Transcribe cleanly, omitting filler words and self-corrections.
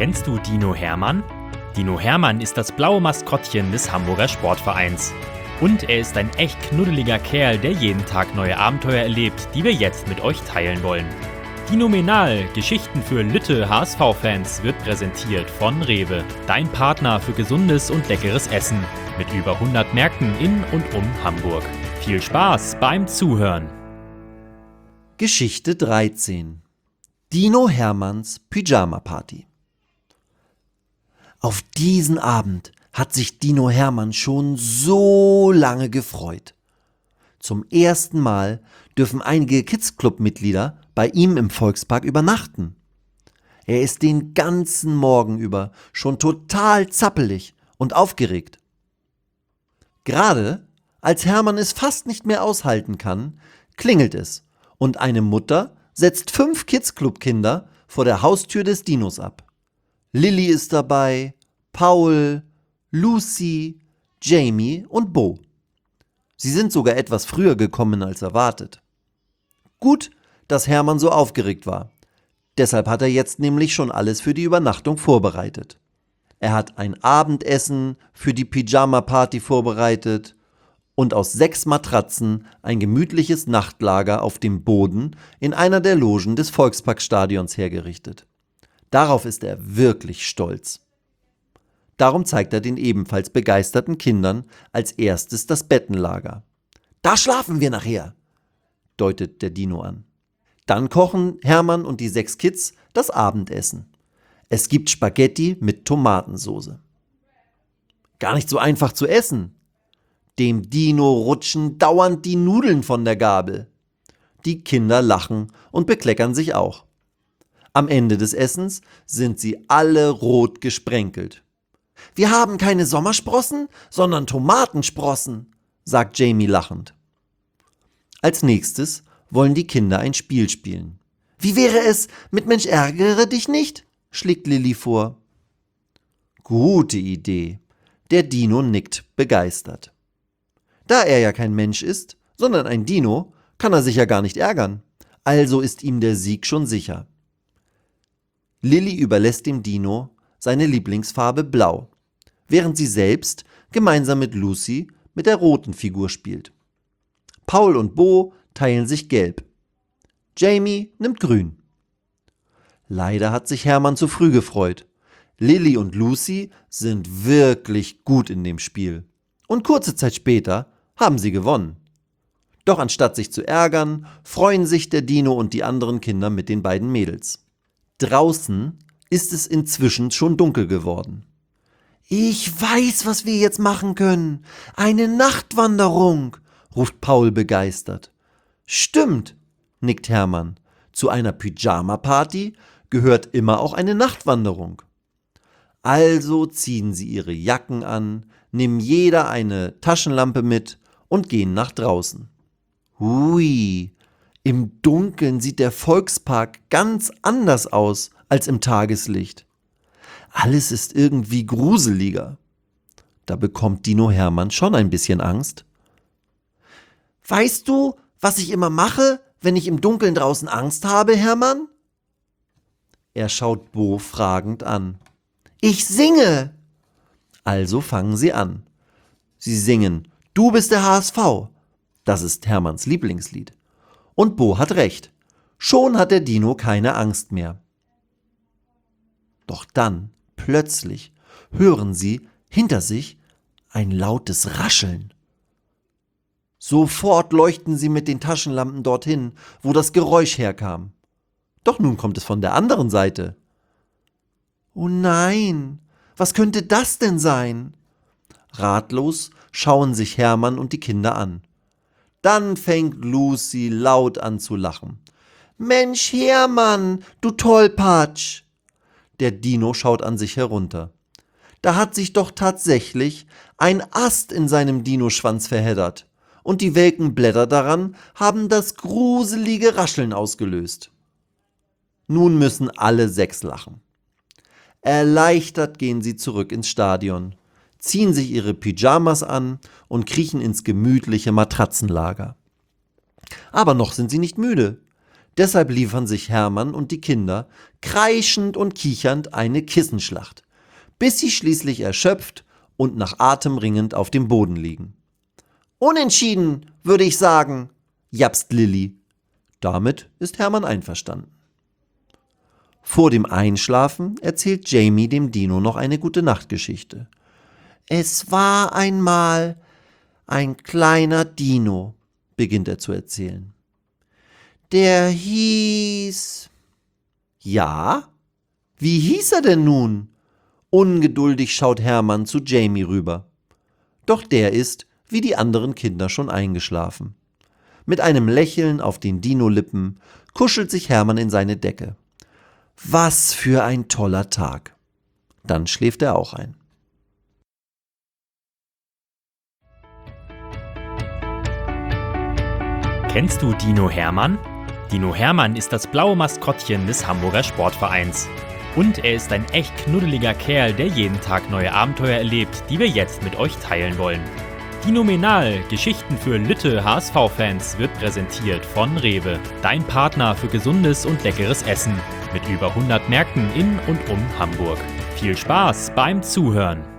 Kennst du Dino Hermann? Dino Hermann ist das blaue Maskottchen des Hamburger Sportvereins. Und er ist ein echt knuddeliger Kerl, der jeden Tag neue Abenteuer erlebt, die wir jetzt mit euch teilen wollen. Dinomenal, Geschichten für Lütte HSV-Fans, wird präsentiert von Rewe, dein Partner für gesundes und leckeres Essen, mit über 100 Märkten in und um Hamburg. Viel Spaß beim Zuhören! Geschichte 13: Dino Hermanns Pyjama-Party. Auf diesen Abend hat sich Dino Hermann schon so lange gefreut. Zum ersten Mal dürfen einige Kids-Club-Mitglieder bei ihm im Volkspark übernachten. Er ist den ganzen Morgen über schon total zappelig und aufgeregt. Gerade als Hermann es fast nicht mehr aushalten kann, klingelt es und eine Mutter setzt 5 Kids-Club-Kinder vor der Haustür des Dinos ab. Lilly ist dabei, Paul, Lucy, Jamie und Bo. Sie sind sogar etwas früher gekommen als erwartet. Gut, dass Hermann so aufgeregt war. Deshalb hat er jetzt nämlich schon alles für die Übernachtung vorbereitet. Er hat ein Abendessen für die Pyjama-Party vorbereitet und aus 6 Matratzen ein gemütliches Nachtlager auf dem Boden in einer der Logen des Volksparkstadions hergerichtet. Darauf ist er wirklich stolz. Darum zeigt er den ebenfalls begeisterten Kindern als erstes das Bettenlager. Da schlafen wir nachher, deutet der Dino an. Dann kochen Hermann und die 6 Kids das Abendessen. Es gibt Spaghetti mit Tomatensoße. Gar nicht so einfach zu essen. Dem Dino rutschen dauernd die Nudeln von der Gabel. Die Kinder lachen und bekleckern sich auch. Am Ende des Essens sind sie alle rot gesprenkelt. Wir haben keine Sommersprossen, sondern Tomatensprossen, sagt Jamie lachend. Als nächstes wollen die Kinder ein Spiel spielen. Wie wäre es mit Mensch ärgere dich nicht? Schlägt Lilly vor. Gute Idee. Der Dino nickt begeistert. Da er ja kein Mensch ist, sondern ein Dino, kann er sich ja gar nicht ärgern. Also ist ihm der Sieg schon sicher. Lilly überlässt dem Dino seine Lieblingsfarbe Blau, während sie selbst gemeinsam mit Lucy mit der roten Figur spielt. Paul und Bo teilen sich Gelb. Jamie nimmt Grün. Leider hat sich Hermann zu früh gefreut. Lilly und Lucy sind wirklich gut in dem Spiel. Und kurze Zeit später haben sie gewonnen. Doch anstatt sich zu ärgern, freuen sich der Dino und die anderen Kinder mit den beiden Mädels. Draußen ist es inzwischen schon dunkel geworden. Ich weiß, was wir jetzt machen können. Eine Nachtwanderung, ruft Paul begeistert. Stimmt, nickt Hermann. Zu einer Pyjama-Party gehört immer auch eine Nachtwanderung. Also ziehen sie ihre Jacken an, nehmen jeder eine Taschenlampe mit und gehen nach draußen. Hui, im Dunkeln sieht der Volkspark ganz anders aus als im Tageslicht. Alles ist irgendwie gruseliger. Da bekommt Dino Hermann schon ein bisschen Angst. Weißt du, was ich immer mache, wenn ich im Dunkeln draußen Angst habe, Hermann? Er schaut Bo fragend an. Ich singe! Also fangen sie an. Sie singen Du bist der HSV. Das ist Hermanns Lieblingslied. Und Bo hat recht. Schon hat der Dino keine Angst mehr. Doch dann, plötzlich, hören sie hinter sich ein lautes Rascheln. Sofort leuchten sie mit den Taschenlampen dorthin, wo das Geräusch herkam. Doch nun kommt es von der anderen Seite. Oh nein, was könnte das denn sein? Ratlos schauen sich Hermann und die Kinder an. Dann fängt Lucy laut an zu lachen. Mensch Hermann, du Tollpatsch! Der Dino schaut an sich herunter. Da hat sich doch tatsächlich ein Ast in seinem Dinoschwanz verheddert und die welken Blätter daran haben das gruselige Rascheln ausgelöst. Nun müssen alle 6 lachen. Erleichtert gehen sie zurück ins Stadion, ziehen sich ihre Pyjamas an und kriechen ins gemütliche Matratzenlager. Aber noch sind sie nicht müde, Deshalb liefern sich Hermann und die Kinder kreischend und kichernd eine Kissenschlacht, bis sie schließlich erschöpft und nach Atem ringend auf dem Boden liegen. Unentschieden, würde ich sagen, japst Lilli. Damit ist Hermann einverstanden. Vor dem Einschlafen erzählt Jamie dem Dino noch eine Gute-Nacht-Geschichte. Es war einmal ein kleiner Dino, beginnt er zu erzählen. Der hieß... Ja? Wie hieß er denn nun? Ungeduldig schaut Hermann zu Jamie rüber. Doch der ist, wie die anderen Kinder, schon eingeschlafen. Mit einem Lächeln auf den Dino-Lippen kuschelt sich Hermann in seine Decke. Was für ein toller Tag. Dann schläft er auch ein. Kennst du Dino Hermann? Dino Hermann ist das blaue Maskottchen des Hamburger Sportvereins. Und er ist ein echt knuddeliger Kerl, der jeden Tag neue Abenteuer erlebt, die wir jetzt mit euch teilen wollen. Dinomenal, Geschichten für Lütte HSV-Fans, wird präsentiert von Rewe, dein Partner für gesundes und leckeres Essen, mit über 100 Märkten in und um Hamburg. Viel Spaß beim Zuhören!